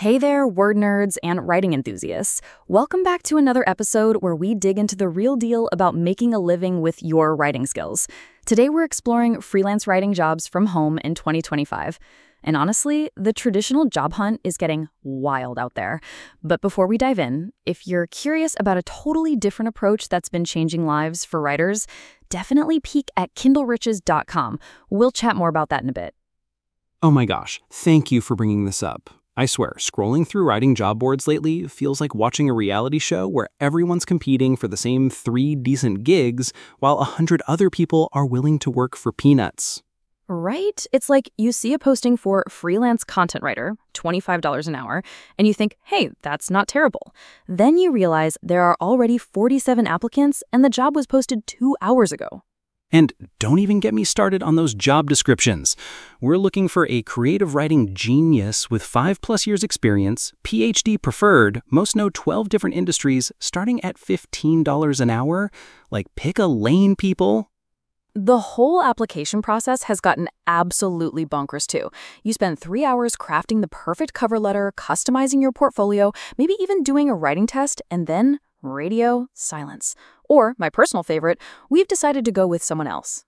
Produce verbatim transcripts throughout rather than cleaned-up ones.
Hey there, word nerds and writing enthusiasts. Welcome back to another episode where we dig into the real deal about making a living with your writing skills. Today we're exploring freelance writing jobs from home in twenty twenty-five. And honestly, the traditional job hunt is getting wild out there. But before we dive in, if you're curious about a totally different approach that's been changing lives for writers, definitely peek at kindle riches dot com. We'll chat more about that in a bit. Oh my gosh, thank you for bringing this up. I swear, scrolling through writing job boards lately feels like watching a reality show where everyone's competing for the same three decent gigs while a hundred other people are willing to work for peanuts. Right? It's like you see a posting for freelance content writer, twenty-five dollars an hour, and you think, hey, that's not terrible. Then you realize there are already forty-seven applicants and the job was posted two hours ago. And don't even get me started on those job descriptions. We're looking for a creative writing genius with five plus years experience, P H D preferred, most know twelve different industries, starting at fifteen dollars an hour. Like, pick a lane, people. The whole application process has gotten absolutely bonkers too. You spend three hours crafting the perfect cover letter, customizing your portfolio, maybe even doing a writing test, and then radio silence. Or, my personal favorite, we've decided to go with someone else.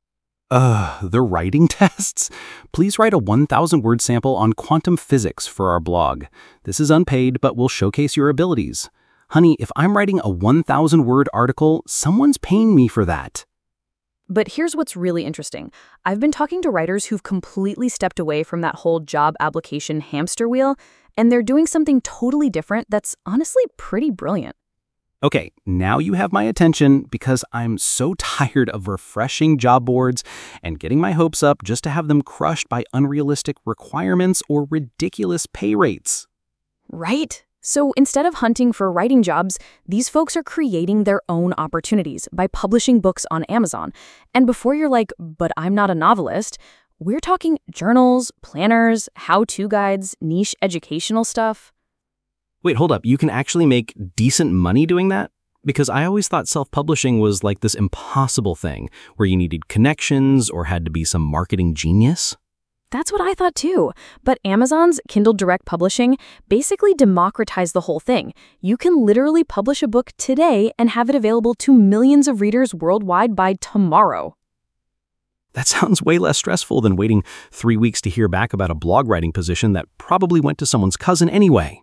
Ugh, the writing tests? Please write a one thousand word sample on quantum physics for our blog. This is unpaid, but will showcase your abilities. Honey, if I'm writing a one thousand word article, someone's paying me for that. But here's what's really interesting. I've been talking to writers who've completely stepped away from that whole job application hamster wheel, and they're doing something totally different that's honestly pretty brilliant. Okay, now you have my attention because I'm so tired of refreshing job boards and getting my hopes up just to have them crushed by unrealistic requirements or ridiculous pay rates. Right? So instead of hunting for writing jobs, these folks are creating their own opportunities by publishing books on Amazon. And before you're like, but I'm not a novelist, we're talking journals, planners, how-to guides, niche educational stuff. Wait, hold up. You can actually make decent money doing that? Because I always thought self-publishing was like this impossible thing where you needed connections or had to be some marketing genius. That's what I thought too. But Amazon's Kindle Direct Publishing basically democratized the whole thing. You can literally publish a book today and have it available to millions of readers worldwide by tomorrow. That sounds way less stressful than waiting three weeks to hear back about a blog writing position that probably went to someone's cousin anyway.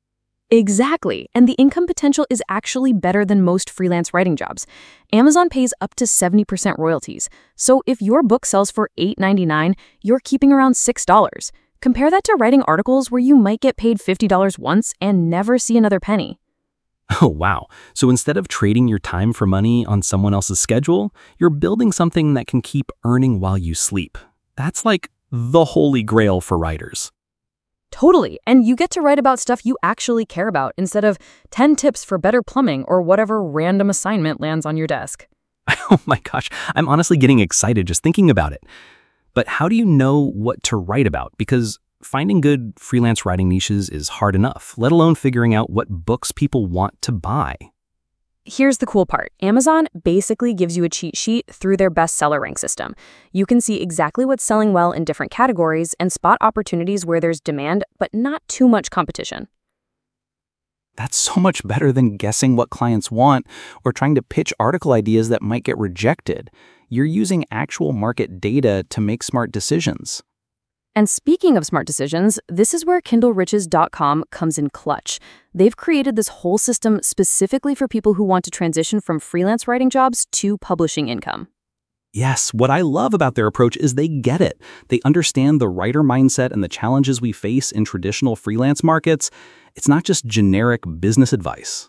Exactly, and the income potential is actually better than most freelance writing jobs. Amazon pays up to seventy percent royalties, so if your book sells for eight ninety-nine, you're keeping around six dollars. Compare that to writing articles where you might get paid fifty dollars once and never see another penny. Oh, wow. So instead of trading your time for money on someone else's schedule, you're building something that can keep earning while you sleep. That's like the holy grail for writers. Totally, and you get to write about stuff you actually care about instead of ten tips for better plumbing or whatever random assignment lands on your desk. Oh my gosh, I'm honestly getting excited just thinking about it. But how do you know what to write about? Because finding good freelance writing niches is hard enough, let alone figuring out what books people want to buy. Here's the cool part. Amazon basically gives you a cheat sheet through their bestseller rank system. You can see exactly what's selling well in different categories and spot opportunities where there's demand, but not too much competition. That's so much better than guessing what clients want or trying to pitch article ideas that might get rejected. You're using actual market data to make smart decisions. And speaking of smart decisions, this is where kindle riches dot com comes in clutch. They've created this whole system specifically for people who want to transition from freelance writing jobs to publishing income. Yes, what I love about their approach is they get it. They understand the writer mindset and the challenges we face in traditional freelance markets. It's not just generic business advice.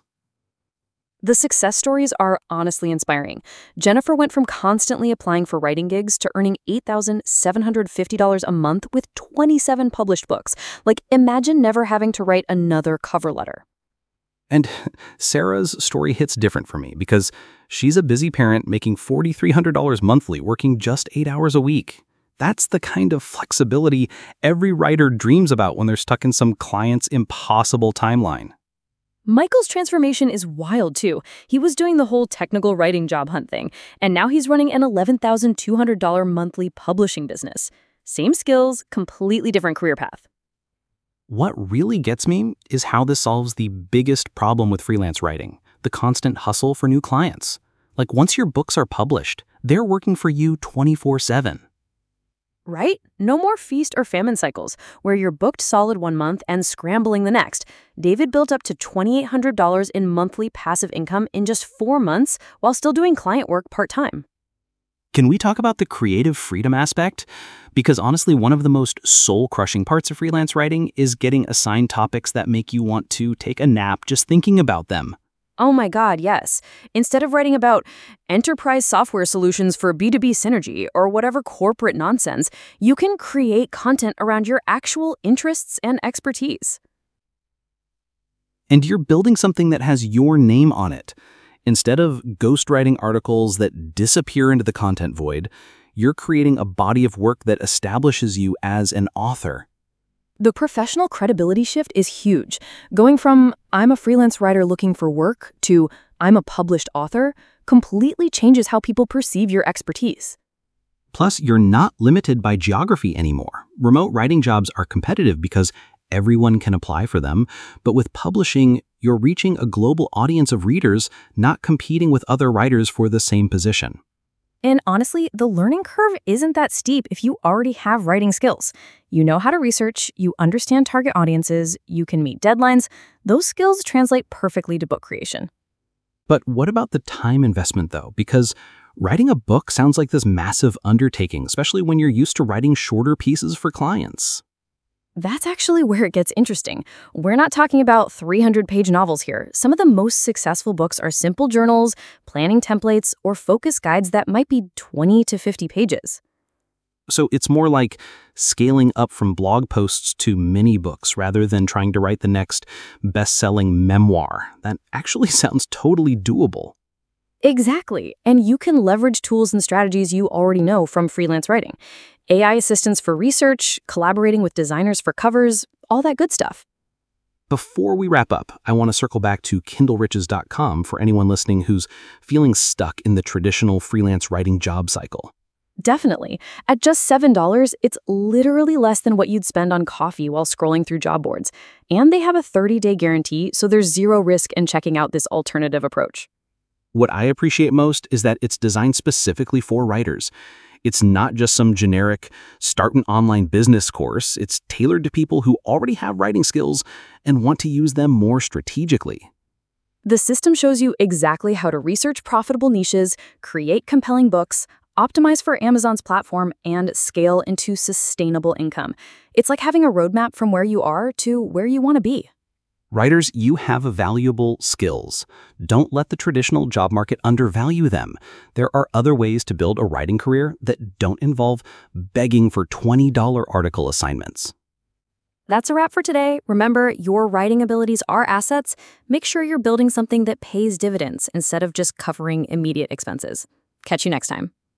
The success stories are honestly inspiring. Jennifer went from constantly applying for writing gigs to earning eight thousand seven hundred fifty dollars a month with twenty-seven published books. Like, imagine never having to write another cover letter. And Sarah's story hits different for me because she's a busy parent making four thousand three hundred dollars monthly, working just eight hours a week. That's the kind of flexibility every writer dreams about when they're stuck in some client's impossible timeline. Michael's transformation is wild, too. He was doing the whole technical writing job hunt thing, and now he's running an eleven thousand two hundred dollars monthly publishing business. Same skills, completely different career path. What really gets me is how this solves the biggest problem with freelance writing, the constant hustle for new clients. Like once your books are published, they're working for you twenty-four seven. Right? No more feast or famine cycles, where you're booked solid one month and scrambling the next. David built up to two thousand eight hundred dollars in monthly passive income in just four months while still doing client work part-time. Can we talk about the creative freedom aspect? Because honestly, one of the most soul-crushing parts of freelance writing is getting assigned topics that make you want to take a nap just thinking about them. Oh my God, yes. Instead of writing about enterprise software solutions for B two B synergy or whatever corporate nonsense, you can create content around your actual interests and expertise. And you're building something that has your name on it. Instead of ghostwriting articles that disappear into the content void, you're creating a body of work that establishes you as an author. The professional credibility shift is huge. Going from I'm a freelance writer looking for work to I'm a published author completely changes how people perceive your expertise. Plus, you're not limited by geography anymore. Remote writing jobs are competitive because everyone can apply for them, but with publishing, you're reaching a global audience of readers, not competing with other writers for the same position. And honestly, the learning curve isn't that steep if you already have writing skills. You know how to research, you understand target audiences, you can meet deadlines. Those skills translate perfectly to book creation. But what about the time investment, though? Because writing a book sounds like this massive undertaking, especially when you're used to writing shorter pieces for clients. That's actually where it gets interesting. We're not talking about three hundred page novels here. Some of the most successful books are simple journals, planning templates, or focus guides that might be twenty to fifty pages. So it's more like scaling up from blog posts to mini books rather than trying to write the next best-selling memoir. That actually sounds totally doable. Exactly. And you can leverage tools and strategies you already know from freelance writing. A I assistants for research, collaborating with designers for covers, all that good stuff. Before we wrap up, I want to circle back to Kindle Riches dot com for anyone listening who's feeling stuck in the traditional freelance writing job cycle. Definitely. At just seven dollars, it's literally less than what you'd spend on coffee while scrolling through job boards. And they have a thirty day guarantee, so there's zero risk in checking out this alternative approach. What I appreciate most is that it's designed specifically for writers. It's not just some generic start an online business course. It's tailored to people who already have writing skills and want to use them more strategically. The system shows you exactly how to research profitable niches, create compelling books, optimize for Amazon's platform, and scale into sustainable income. It's like having a roadmap from where you are to where you want to be. Writers, you have valuable skills. Don't let the traditional job market undervalue them. There are other ways to build a writing career that don't involve begging for twenty dollar article assignments. That's a wrap for today. Remember, your writing abilities are assets. Make sure you're building something that pays dividends instead of just covering immediate expenses. Catch you next time.